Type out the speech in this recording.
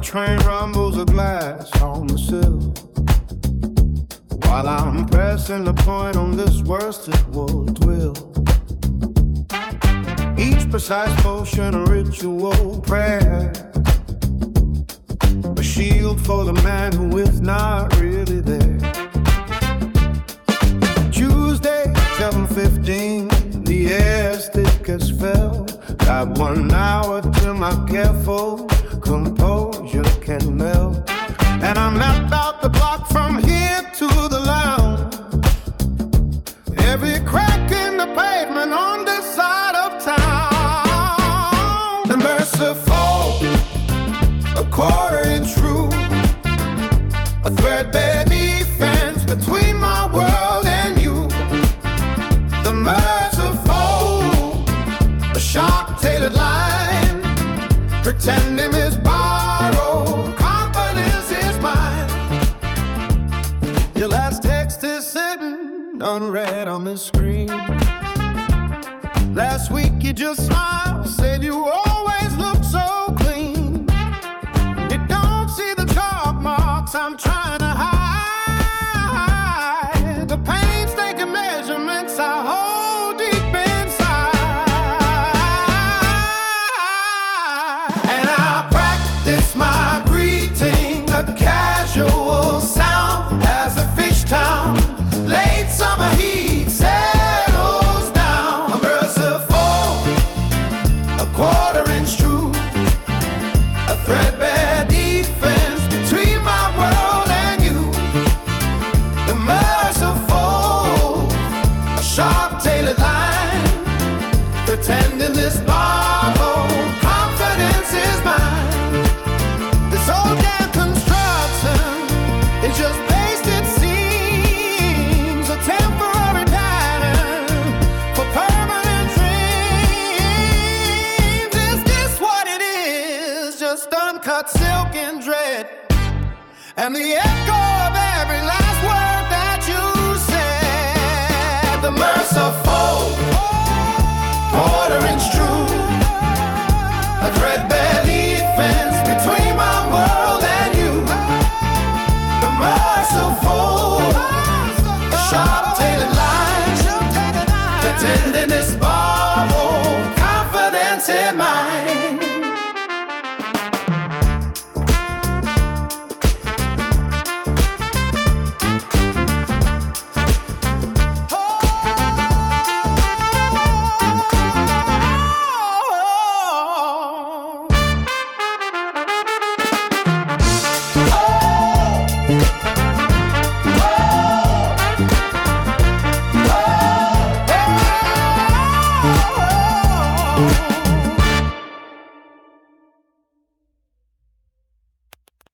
train rumbles a glass on the sill, while I'm pressing the point on this worsted wood will. Each precise motion a ritual prayer, a shield for the man who is not really there. Tuesday, 7:15, the air's thick as fell. Got 1 hour till my careful composure can melt, and I'm mapped out the block from here to the lounge. Every crack in the pavement on this side of town. The merciful, a 1/4-inch rule, a threadbare defense between my world and you. The merciful, a sharp-tailored line, pretending is borrowed, confidence is mine. Your last text is sitting unread on the screen. Last week you just smiled, said you always look so clean. You don't see the chalk marks I'm trying to hide, the painstaking measurements I hold deep inside. And I practice my greeting, a casual sound as the fish town late summer heat settles down. A merciful, a 1/4-inch truth, a threadbare defense between my world and you. The merciful, a sharp-tailored line, pretending this borrowed confidence is mine. This old damn construction is just based, it seems, a temporary pattern for permanent dreams. Is this what it is? Just uncut silk and dread, and the echo of every last word that you said. The merciful, 1/4-inch truth, a threadbare defense between my world and you. The merciful, a sharp-tailored line, pretending this borrowed confidence in mine.